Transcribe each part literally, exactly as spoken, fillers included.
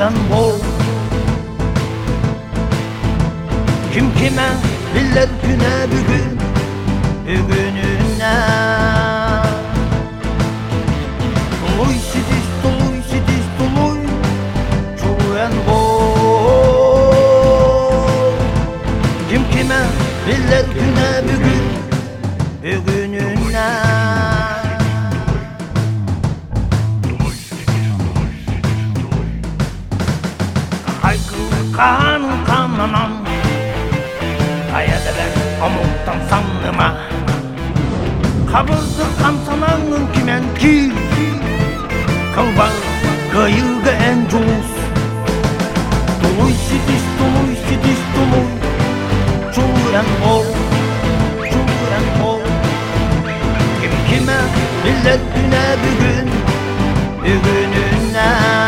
çoluyan bol. Kim kime biller güne bugün, bugününe. Doluy sidiz, doluy sidiz, doluy çoluyan bol. Kim kime biller güne bugün, bugününe. Kanı kananan Ayadalar omuktan sanıma Kabızdır kamsananın kimen ki Kalbar kayıga en culus Doluy sidiz, doluy sidiz, doluy çoluyan bol, çoluyan bol. Kim kime biller güne bugün, bugününe.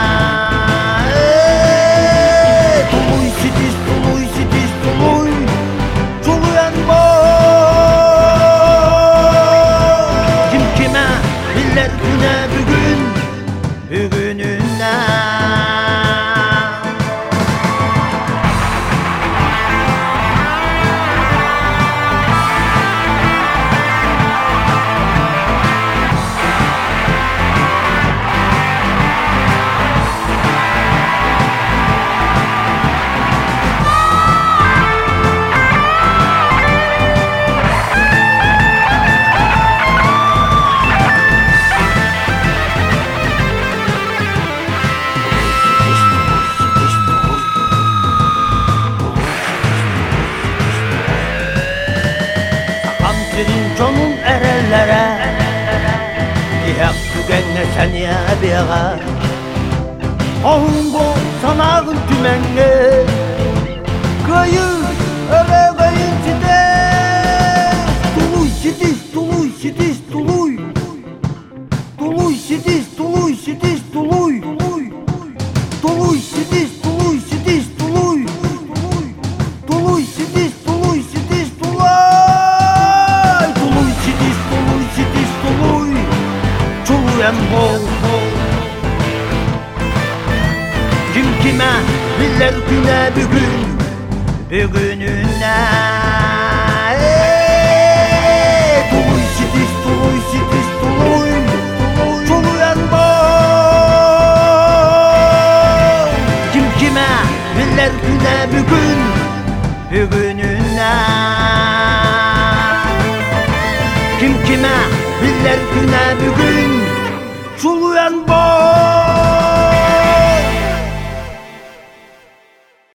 Canım erellere Dihak tügenne sen ya biğa Ahun bu sanağın tümenge Kayın öyle kayın sidiz Doluy sidiz, doluy sidiz, doluy Doluy sidiz, doluy sidiz, doluy Doluy sidiz, doluy sidiz, doluy Doluy sidiz, doluy sidiz, doluy çoluyan bol, bol. Kim kime biller güne bugün, bugününe. Doluy sidiz, doluy sidiz, doluy çoluyan bol. Kim kime biller güne bugün, bugününe. Kim kime biller güne bugün çoluyan bol.